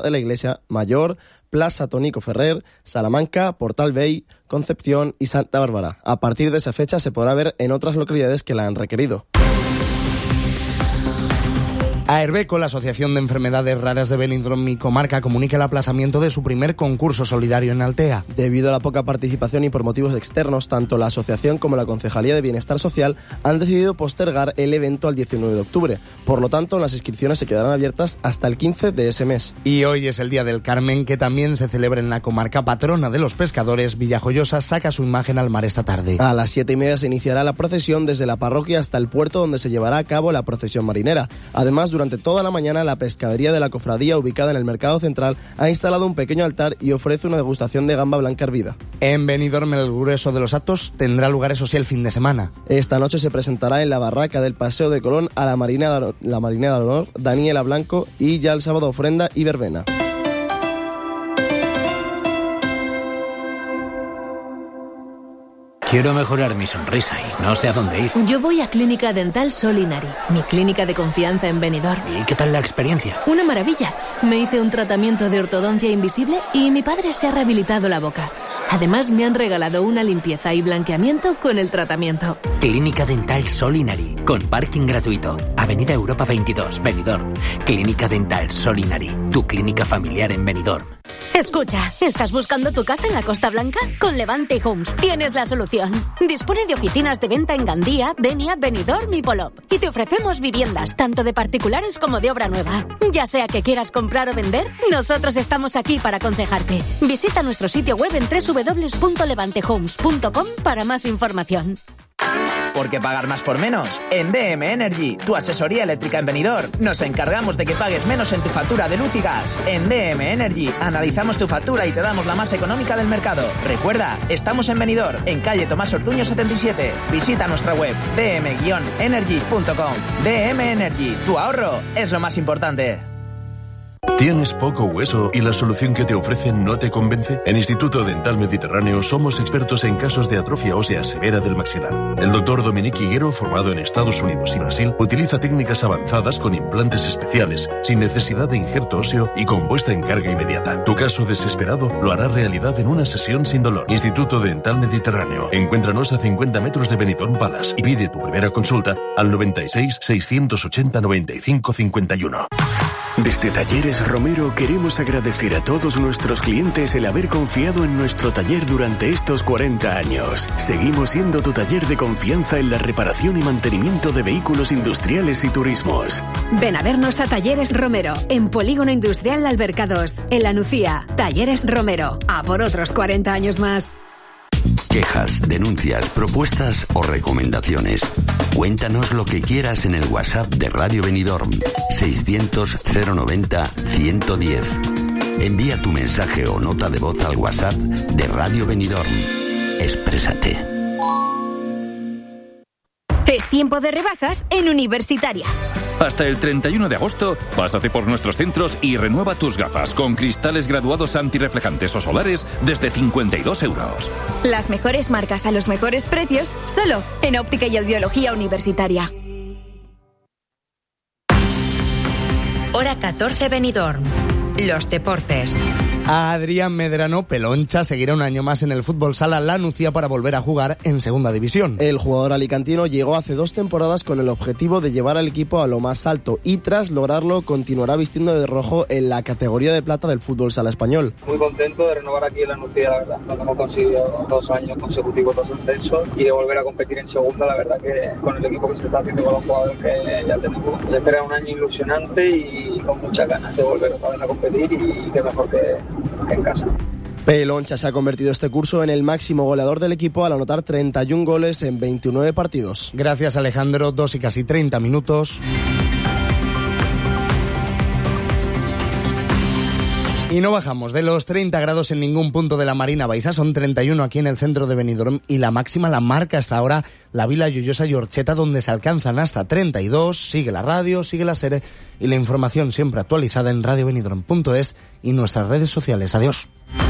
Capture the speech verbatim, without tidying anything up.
de la Iglesia Mayor, Plaza Tónico Ferrer, Salamanca, Portal Vey, Concepción y Santa Bárbara. A partir de esa fecha se podrá ver en otras localidades que la han requerido. Aerbeco, la Asociación de Enfermedades Raras de Benidorm y Comarca, comunica el aplazamiento de su primer concurso solidario en Altea. Debido a la poca participación y por motivos externos, tanto la asociación como la Concejalía de Bienestar Social han decidido postergar el evento al diecinueve de octubre. Por lo tanto, las inscripciones se quedarán abiertas hasta el quince de ese mes. Y hoy es el Día del Carmen, que también se celebra en la comarca patrona de los pescadores. Villajoyosa saca su imagen al mar esta tarde. A las siete y media se iniciará la procesión desde la parroquia hasta el puerto, donde se llevará a cabo la procesión marinera. Además, durante toda la mañana, la pescadería de la cofradía, ubicada en el Mercado Central, ha instalado un pequeño altar y ofrece una degustación de gamba blanca hervida. En Benidorm, el grueso de los actos tendrá lugar, eso sí, el fin de semana. Esta noche se presentará en la barraca del Paseo de Colón a la Marina de, la Marina de Honor, Daniela Blanco, y ya el sábado ofrenda y verbena. Quiero mejorar mi sonrisa y no sé a dónde ir. Yo voy a Clínica Dental Solinari, mi clínica de confianza en Benidorm. ¿Y qué tal la experiencia? Una maravilla. Me hice un tratamiento de ortodoncia invisible y mi padre se ha rehabilitado la boca. Además, me han regalado una limpieza y blanqueamiento con el tratamiento. Clínica Dental Solinari, con parking gratuito. Avenida Europa veintidós, Benidorm. Clínica Dental Solinari, tu clínica familiar en Benidorm. Escucha, ¿estás buscando tu casa en la Costa Blanca? Con Levante Homes tienes la solución. Dispone de oficinas de venta en Gandía, Denia, Benidorm y Polop. Y te ofrecemos viviendas, tanto de particulares como de obra nueva. Ya sea que quieras comprar o vender, nosotros estamos aquí para aconsejarte. Visita nuestro sitio web en doble u doble u doble u punto levante homes punto com para más información. ¿Por qué pagar más por menos? En D M Energy, tu asesoría eléctrica en Benidorm, nos encargamos de que pagues menos en tu factura de luz y gas. En D M Energy, analizamos tu factura y te damos la más económica del mercado. Recuerda, estamos en Benidorm, en calle Tomás Ortuño setenta y siete. Visita nuestra web d m energy punto com. D M Energy, tu ahorro es lo más importante. ¿Tienes poco hueso y la solución que te ofrecen no te convence? En Instituto Dental Mediterráneo somos expertos en casos de atrofia ósea severa del maxilar. El doctor Dominique Higuero, formado en Estados Unidos y Brasil, utiliza técnicas avanzadas con implantes especiales, sin necesidad de injerto óseo y con puesta en carga inmediata. Tu caso desesperado lo hará realidad en una sesión sin dolor. Instituto Dental Mediterráneo. Encuéntranos a cincuenta metros de Benidorm Palace y pide tu primera consulta al noventa y seis, seiscientos ochenta, noventa y cinco, cincuenta y uno. Desde Talleres Romero queremos agradecer a todos nuestros clientes el haber confiado en nuestro taller durante estos cuarenta años. Seguimos siendo tu taller de confianza en la reparación y mantenimiento de vehículos industriales y turismos. Ven a vernos a Talleres Romero, en Polígono Industrial La Alberca dos, en La Nucía. Talleres Romero, a por otros cuarenta años más. Quejas, denuncias, propuestas o recomendaciones. Cuéntanos lo que quieras en el WhatsApp de Radio Benidorm, seiscientos, cero noventa, ciento diez. Envía tu mensaje o nota de voz al WhatsApp de Radio Benidorm. Exprésate. Es tiempo de rebajas en Universitaria. Hasta el treinta y uno de agosto, pásate por nuestros centros y renueva tus gafas con cristales graduados antirreflejantes o solares desde cincuenta y dos euros. Las mejores marcas a los mejores precios, solo en Óptica y Audiología Universitaria. Hora catorce Benidorm. Los deportes. Adrián Medrano, Peloncha, seguirá un año más en el fútbol sala La Nucía para volver a jugar en segunda división. El jugador alicantino llegó hace dos temporadas con el objetivo de llevar al equipo a lo más alto y tras lograrlo continuará vistiendo de rojo en la categoría de plata del fútbol sala español. Muy contento de renovar aquí en La Nucía, la verdad. Nos hemos conseguido dos años consecutivos dos ascensos y de volver a competir en segunda, la verdad que con el equipo que se está haciendo con los jugadores que ya tenemos. Se espera un año ilusionante y con muchas ganas de volver otra vez a competir y qué mejor que en casa. Peloncha se ha convertido este curso en el máximo goleador del equipo al anotar treinta y un goles en veintinueve partidos. Gracias, Alejandro, dos y casi treinta minutos. Y no bajamos de los treinta grados en ningún punto de la Marina Baixa, son treinta y uno aquí en el centro de Benidorm y la máxima la marca hasta ahora la Vila Lloyosa y Orcheta, donde se alcanzan hasta treinta y dos. Sigue la radio, sigue la serie y la información siempre actualizada en radio benidorm punto es y nuestras redes sociales. Adiós.